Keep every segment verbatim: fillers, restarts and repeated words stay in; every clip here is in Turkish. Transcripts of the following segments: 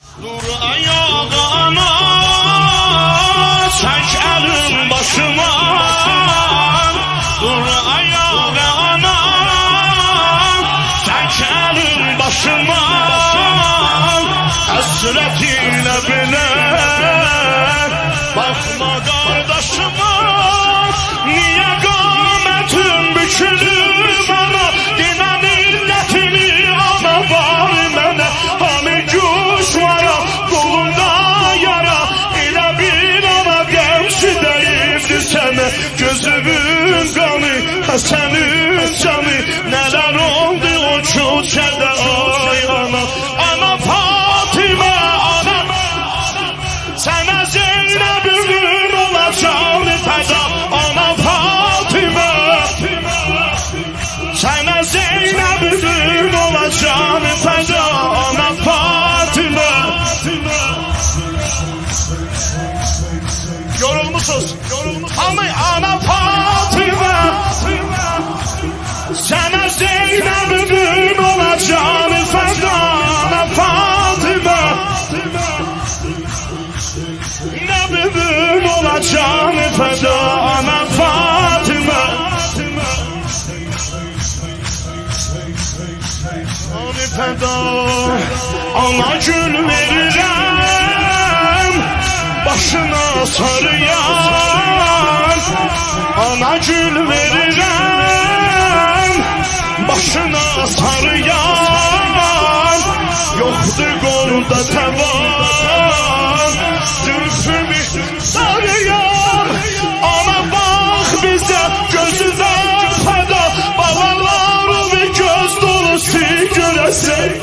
Dur ayağa ana, çek elin başıma. Dur ayağa ana, çek elin başıma. Hasretiyle bile bakma kardeşime. Niye kâmetin bükülür bana, dine milletini ana var mene. Hani güç var ya, kolunda yara, ile bir ana gemsi değildi sene. Gözümün kanı, Hasan'ın canı, neler oldu o çöçede ay ana. Ana Fatime ana, sana Zeynep'in olacağını feda. Ana Fatime, sana Zeynep'in olacağını feda. Ana Fatime. Yorulmuşuz, yorulmuşuz. Ama ana Fatime, sana Zeynep'in olacağını feda. Ana Fatime, Nebibim olacağını feda. Ana Fatime, onu feda. Ana gül verirem başına sarıyan. Ana gül verirem başına sarıyan. Yoktur kolunda tevan, zülfümü sarıyan. Ana bak bize gözünden feda. Babalar ve göz dolusu göresin.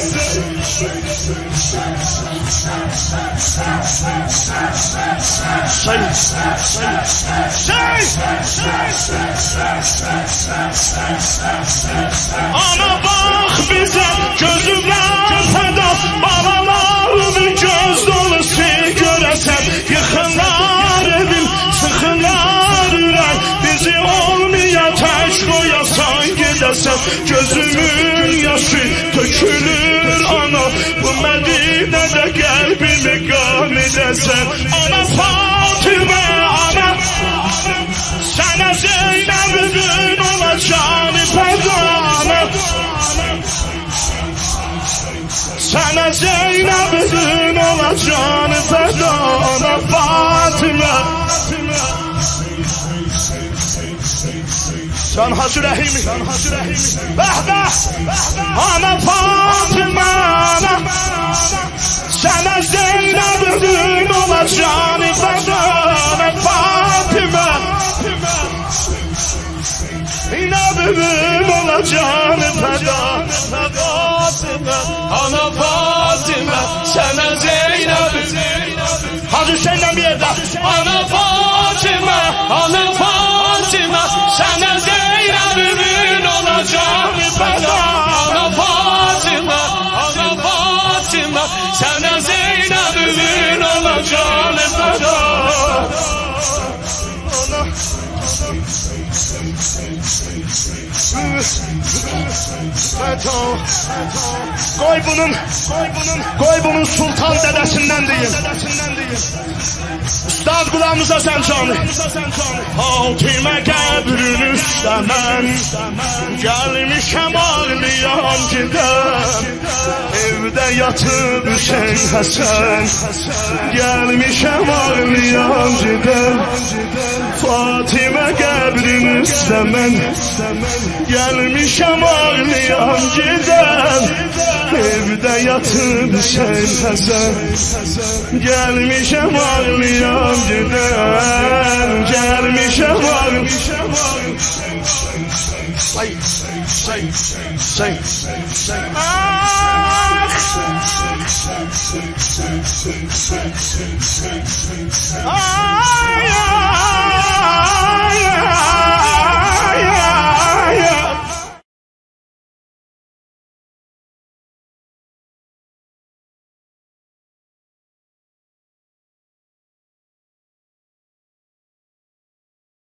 Say, say, ana bak bize gözünden feda. Babalar ve göz dolusu göresen. Yıkınlar evim, sıkınlar ürek. Bizi olmayan tek koyasan gidesen. Gözümün yaşı tökülür ana, bu Medine'de kalbimi gam edesen. Ana Fatime ana, sana Zeynep'in olacağını feda. Sana Zeynep'in olacağını feda. Ana Fatime. Can Hacı Rahimi, Can Hacı Rahimi. Behbe, ana Fatime ana, sana Zeynep'in olacağını feda. Ana Fatime, Nebibim olacağını feda. Ana Fatime, sana Zeynep'in. Hacı Hüseyin'den bir yerde. Ana Fatime, ana Fatime, sana Zeynep'in olacağını feda. Ana Fatime, ana Fatime, sana Zeynep'in olacağını feda. Koy bunun, koy bunun, koy bunun sultan dedesinden değil. Üstad kulağımıza sen canı. Fatime qəbrin üstə mən gəlmişəm ağlayan gidəm. Evdə yatıb Hüseyin Həsən gəlmişəm ağlayan gidəm. Fatime qəbrin üstə mən gəlmişəm ağlayan gidəm. Evdə yatıb Hüseyin Həsən gəlmişəm ağlayan gidəm. Gəlmişəm ağlayan. Say, say, say, say. Ay, ay, ay.